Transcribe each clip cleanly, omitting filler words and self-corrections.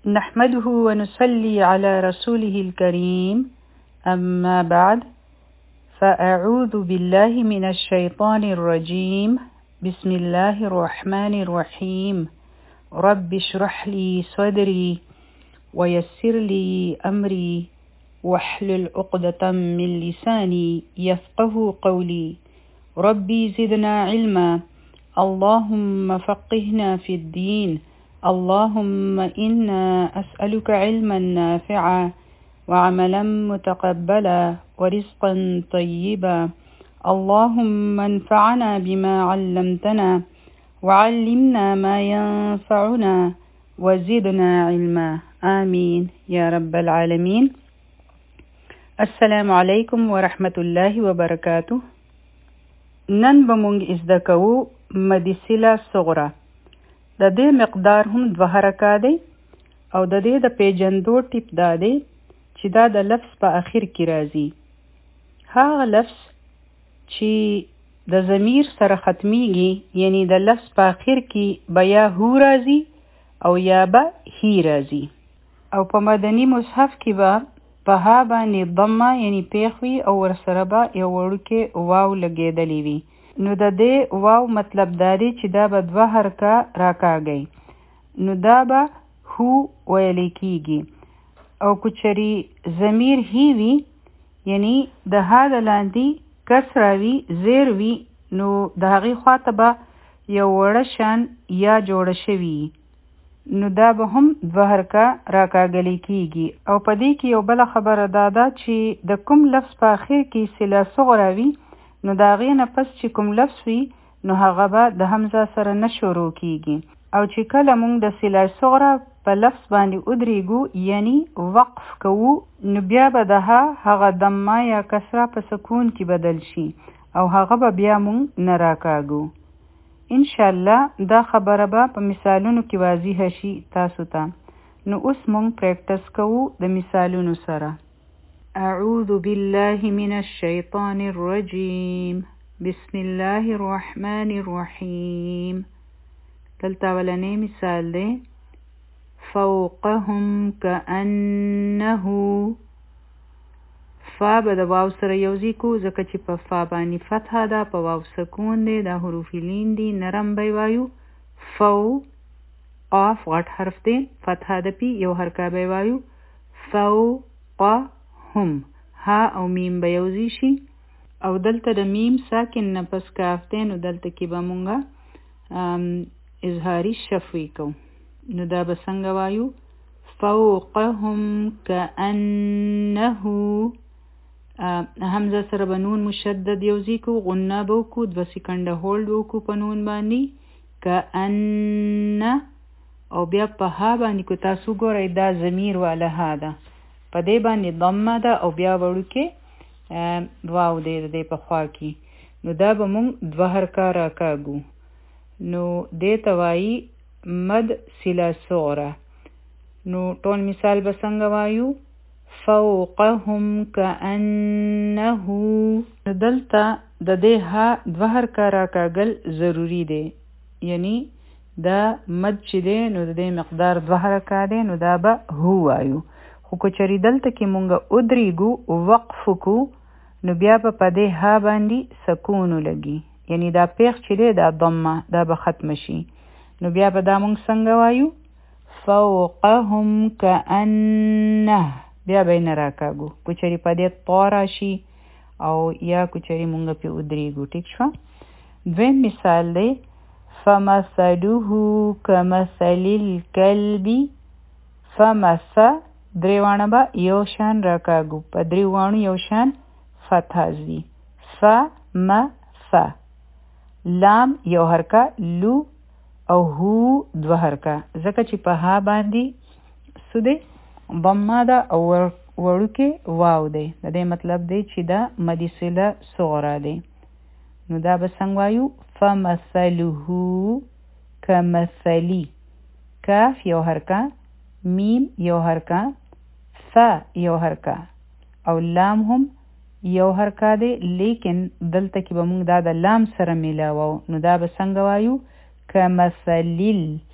نحمده ونصلي على رسوله الكريم أما بعد فأعوذ بالله من الشيطان الرجيم بسم الله الرحمن الرحيم رب اشرح لي صدري ويسر لي أمري واحلل عقدة من لساني يفقه قولي ربي زدنا علما اللهم فقهنا في الدين اللهم إنا أسألك علما نافعا وعملا متقبلا ورزقا طيبا اللهم انفعنا بما علمتنا وعلمنا ما ينفعنا وزدنا علما آمين يا رب العالمين. السلام علیکم ورحمة الله وبرکاته. نن به مونږ زده کوو مد صله صغرا. د دې مقدار هم 2 حرکات دی او د دې د پیجندو ټیپ دا دی چې دا د لفظ په اخر کې راځي. هغه لفظ چې د ضمیر سره ختمیږي یعنی د لفظ په اخر کې به یا هو راځي او یا به هی راځي. او په مدني مصحف کې به په ها باندې ضمه یعنی پیښ وي او ورسره به یو وړوکی واو لګېدلی وي. نو د دې واو مطلب دا دی چې دا به 2 حرکه راکاږي. نو دا به هو ویلی کیږي. او کچری ضمیر هی وي یعنی د ها د لاندې کسره وي زیر وي نو د هغې خواته به یو وړه شان یا جوړه شوي نو دا به هم 2 حرکه راکاږلی کیږي. او په دې کې یو بله خبره دا ده چې د کوم لفظ په اخر کې صله صغرا وي نو د هغې نه پس چې کوم لفظ وي نو هغه به د حمزه سره نه شروع کیږي. او چې کله موږ د صله صغرا په لفظ باندې ودرېږو یعنی وقف کوو نو بیا به د هغه ضمه یا کسره په سکون کې بدل شي او هغه به بیا موږ نه راکاږو. انشاءالله دا خبره به په مثالونو کې واضح شي تاسو ته. نو اوس موږ پریکټس کوو د مثالونو سره. اعوذ بالله من الشیطان الرجیم بسم الله الرحمن الرحیم. دلته اولنی مثال دی فوقهم كأنه. فا به د واو سره یوځای کو ځکه چې په فا باندې فتحه ده په واو سکون دی دا حروف لین دي نرم به وایو. فو قاف غټ حرف دی فتحه ده پی یو حرکه به وایو فوقهم. ها او میم به یوځای شي او دلته د میم ساکن نه پس کاف دی نو دلته کې به مونږه اظهاري شفوي کو. نو دا به څنګه وایو فوقهم كأنه. حمزه سره به نون مشدد یوځای کو غنه به وکو 2 سکنډه هولډ وکو په نون باندې كأن او بیا په ها باندې کو تاسو ګورئ دا ضمیر والا ها ده په دې باندې ضمه ده او بیا وړوکی واو دی د دې په خوا کې نو دا به مونږ 2 حرکه راکاږو. نو دې ته وایي مد صله صغرا. نو ټول مثال به څنګه وایو فوقهم كأنه. دلته د دې ها 2 حرکه راکاږل ضروری دی یعنی دا مد چې دی نو د دې مقدار 2 حرکه دی نو دا به هو وایو. خو کچری دلته کې مونږ ادریږو وقف کو نو بیا به په دې ها باندې سکون لګي یعنی دا پیښ چې دی دا ضمه دا به ختم شي. نو بیا به دا مونږ څنګه وایو فوقهم كأنه. بیا به نه راکاږو کچری په دې طا راشي او یا کچری مونږ په ودرېږو. ټیک شو. دویم مثال دی فمثله كمثل الكلب. فمثل دریوانه به یو شان راکاږو په دریوانو یو شان فتحه زی. ف لام یو حرکه لو او هو 2 حرکه ځکه چې په ها باندې سوده ضمه ده او وړوکی واو دی. د دې مطلب دی چې دا مد صله صغرا دی. نو دا به څنګه وایو فمثله كمثلی. کاف یو حرکه میم یو حرکه ف یو حرکه او لام هم یو حرکه دی لیکن دلته کې به موږ دا د لام سره میلاوو نو دا به څنګه وایو کمثلیل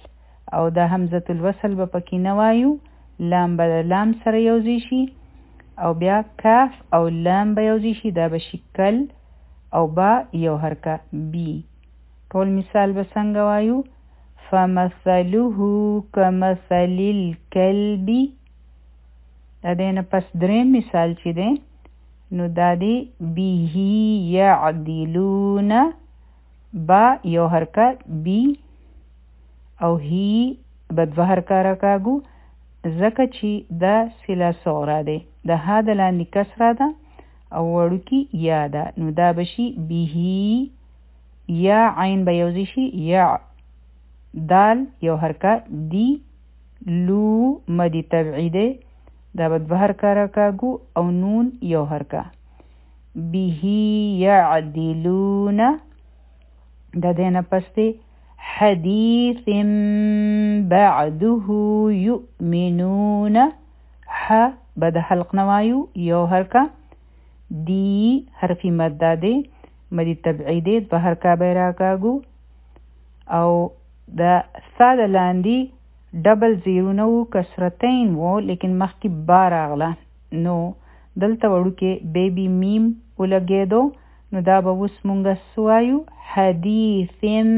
او دا همزه الوصل به پکې نه وایو، لام به د لام سره یوځای شي او بیا کاف او لام به یوځای شي، دا به شي کل او با یو حرکه بی. ټول مثال به څنګه وایو؟ فمثله کمثل الکلب. دا دی نه پس دریم مثال چې دی نو دا دی به یعدلون، با یو حرکه بی او هی به دوه حرکه راکاږو ځکه چې دا صله صغرا دی، د ها د لاندې کسره ده او وړوکي یا ده، نو دا به شي بیهی، یا عین به یوځای شي یا، دال یو حرکه دی، لو مدی طبعی دی، دا به دوه حرکه راکاږو او نون یو حرکه. بیهی یعدلون. دا دینا پس دی حدیث بعده یؤمنون، ح به د حلق نوایو یو حرکه، دی حرفی مده دی مدی طبعی دی، دوه حرکه به راکاږو او دا سا د لاندې ډبل زیرونه وو، کسرتین وو، لیکن مخکې با راغله نو دلته وړوکې بیبي میم ولګېدو، نو دا به اوس مونږه سوایو حدیث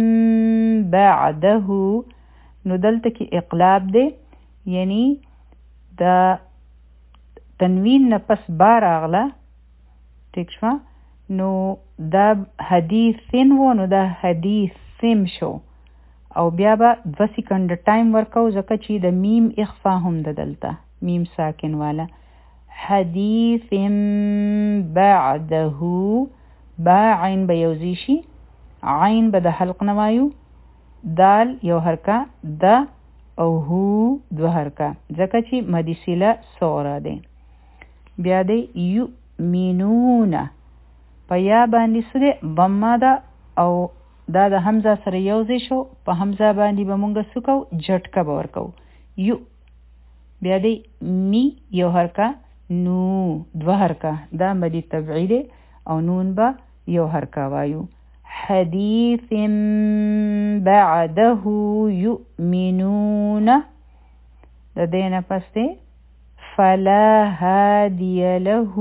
بعده. نو دلته کې اقلاب دی، یعنی دا تنوین نه پس با راغله، ټیک شوه، نو دا حدیثین و نو دا حدیثیم شو او بیا به 2 سیکنډ ټایم ورکو ځکه چې د میم اخفا هم ده دلته، میم ساکن والا. حدیث بعده، با عین به یوځای شي، عین به د حلق نوایو، دال یو حرکه، د او هو دوه حرکه ځکه چې مدی صله صغرا دی. بیا دی یؤمنون، په یا باندې سره ضمه ده او دا د حمزه سره یوځای شو، په حمزه باندې به مونږ سکو جټکه به ورکو یو. بیا دی می یو حرکه، نو دوه حرکه، دا مدی طبعی دی او نون به یو حرکه وایو. حدیث بعده یؤمنون. د دې نه پس دی فلا هادی له،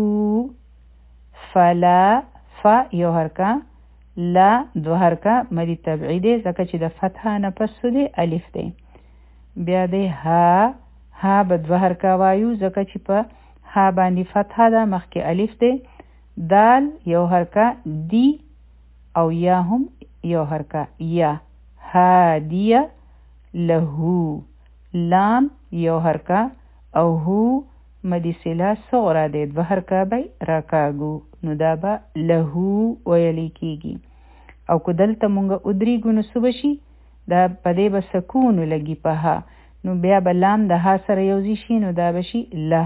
فلا فا یو حرکه، لا دو حرکه مدی طبعی دی ځکه چې د فتحه نه پس دی الف دی. بیا دی ها، ها به دوه حرکه وایو ځکه چې په ها باندې فتحه ده مخکې الف دی. دال یو حرکه، دی او یا هم یو حرکه یا، هادیه لهو، لام یو حرکه او هو مدی صله صغرا دی، دوه حرکه به راکاږو نو دا به لهو ویلی کیږي. او که دلته مونږ ادریږو نو څه به شي؟ دا په دې به سکون لګي په ها، نو بیا به لام د ها سره یوځای شي نو دا به شي له.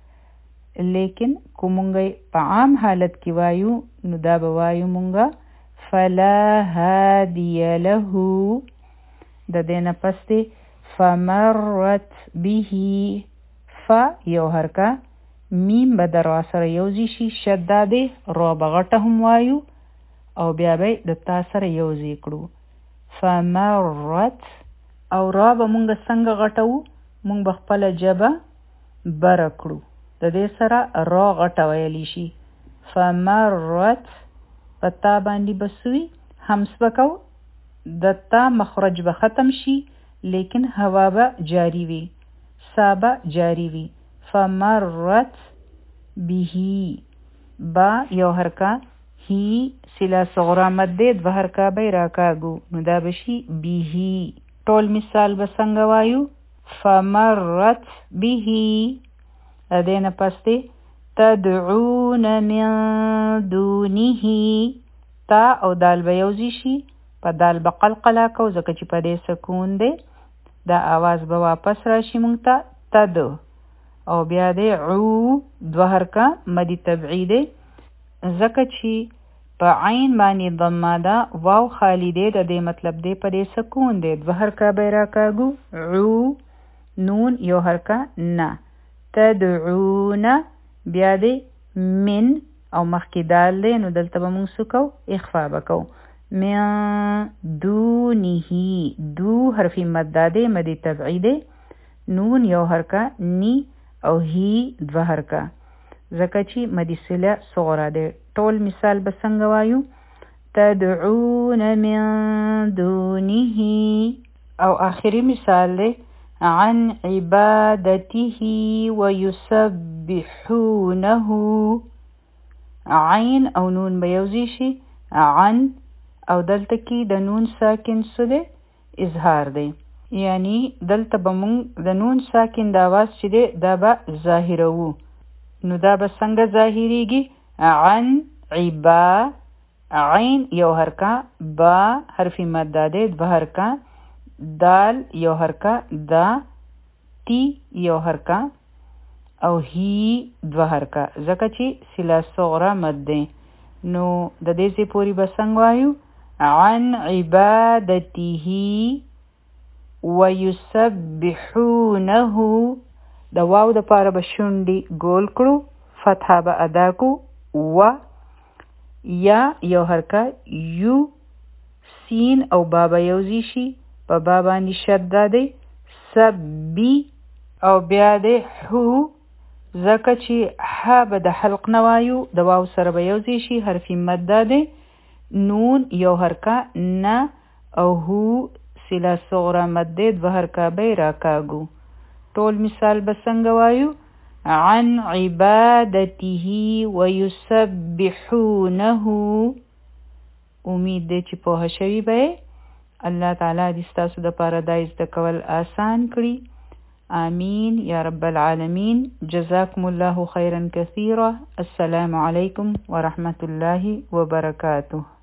لیکن که مونږ په عام حالت کې وایو نو دا به وایو مونږ فلا هادی له. د دې نه پس دی فمرت به، ف یو حرکه، میم به در سره یوځای شي، شده دی، را به غټه هم وایو او بیا به د تا سره یوځای کړو فمرت. او را به مونږ څنګه غټو؟ مونږ به خپله ژبه بره کړو، د دې سره را غټه ویلی شي. فمرت په تا باندې بسوي، همس بکو، د تا مخرج به ختم شي لیکن هوا به جاری وي، سا به جاری وي. فمرت به، با یو حرکه، هی صله صغرا مده، دوه حرکه به راکاږو نو دا به شي بیهی. ټول مثال به څنګه وایو؟ فمرت به. د دې نه پس دی تدعون من دونه، تا او دال به یوځای شي، په دال به قلقله کو ځکه چې په دې سکون دی، دا آواز به واپس راشي مونږ ته تد. او بیا دی عو، دوه حرکه مدی طبعی دی ځکه چې په عین باندې ضمه ده، واو خالی دی، د دې مطلب دی په دې سکون دی، دوه حرکه به راکاږو عو، نون یو حرکه نه، تدعون. بیا دی من او مخکې دال دی نو دلته به مونږ سکو اخفا بکو، من دونه دو حرف مد ده مد طبعی ده نون یو حرکه نی او هی دو حرکه ځکه چې مد صله صغرا ده ټول مثال به څنګه وایو تدعون من دونه او آخری مثال ده عن عبادته ويسبحونه عین او نون به یوځای شي عن او دلته کې د نون ساکن څه دی اظهار دی یعنی دلته به مونږ د نون ساکن د اواز چې دی دا به ظاهروو نو دا به څنګه ظاهریږي عن عبا عین یو حرکه با حرف مد ده دو حرکه دال یو حرکه دا تی یو حرکه او هی دو حرکه ځکه چې صله صغرا مد دی نو د دې ځای پورې به څنګه وایو عن عبادته ويسبحونه د واو د پاره به شونډې ګول کړو فتحه به ادا کو و یا یو حرکه یو سین او بابا یوځای شي په با باندې شد دی سبی او بیا د حو ځکه چې ح به د حلق نه وایو د واو سره به یوځای شي حرف مد ده نون یو حرکه نه او هو صله صغرا مد ده دو حرکه به راکاږو ټول مثال به څنګه وایو عن عبادته ويسبحونه امید دی چې پوه شوي به الله تعالی دې ستاسو دپاره دا زده کول آسان کړي آمين يا رب العالمين جزاكم الله خيرا كثيرا السلام عليكم ورحمة الله وبركاته